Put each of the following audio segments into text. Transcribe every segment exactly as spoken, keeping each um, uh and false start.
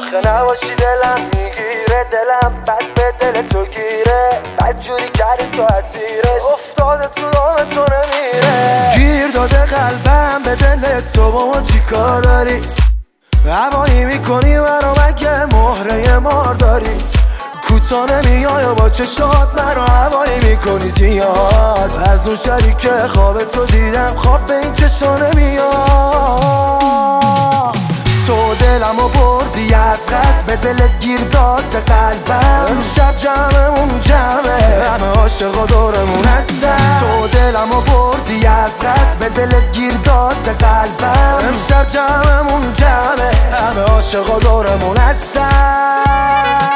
آخه نباشی دلم میگیره، دلم بد به دل تو گیره، بد جوری کردی تو اسیرش، افتاده تو دام تو نمیره. گیر داده قلبم به دل تو، با ما چی کار داری؟ هوایی میکنی منو مگه مهره مار داری؟ کوتا نمیای و با چشات منو هوایی میکنی زیاد، از اون شریک خواب تو دیدم خواب به این چشا نمیاد. تو دلمو بردی از قصد، به دلت گیر داد قلبم، امشب جمعمون جمعه، همه عاشقا دورمون هستن. تو دلمو بردی از قصد، به دلت گیر داد قلبم، امشب جمعمون جمعه، همه عاشقا دورمون هستن.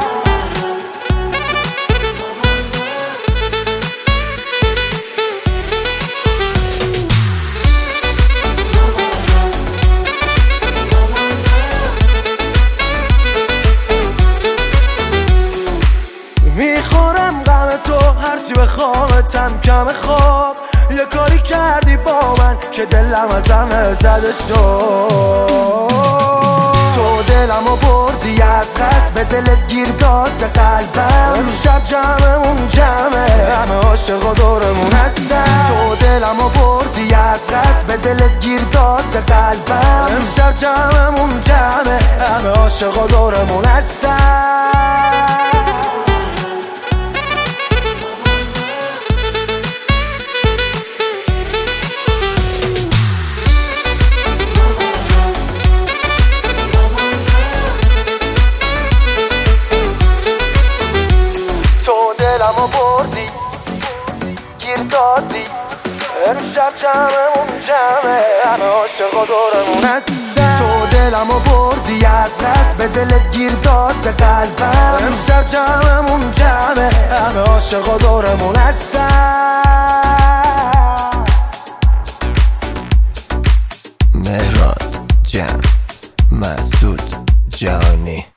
میخورم غم تو هرچی بخوامتم کم خواب، یه کاری کردی با من که دلم ازم زده شد. تو دلمو بردی از قصد، به دلت گیر داد قلبم، امشب جمعمون جمعه، همه عاشقا دورمون هستن. تو دلمو بردی از قصد، به دلت گیر داد قلبم، امشب جمعمون جمعه، همه عاشقا دورمون هستن. دلمو بردی گیر دادی، امشب جمعمون جمعه، همه عاشقا دورمون هستن. تو دلمو بردی از قصد، به دلت گیر داد قلبم، امشب جمعمون جمعه، همه عاشقا دورمون هستن. مهران جمع مسعود جهانی.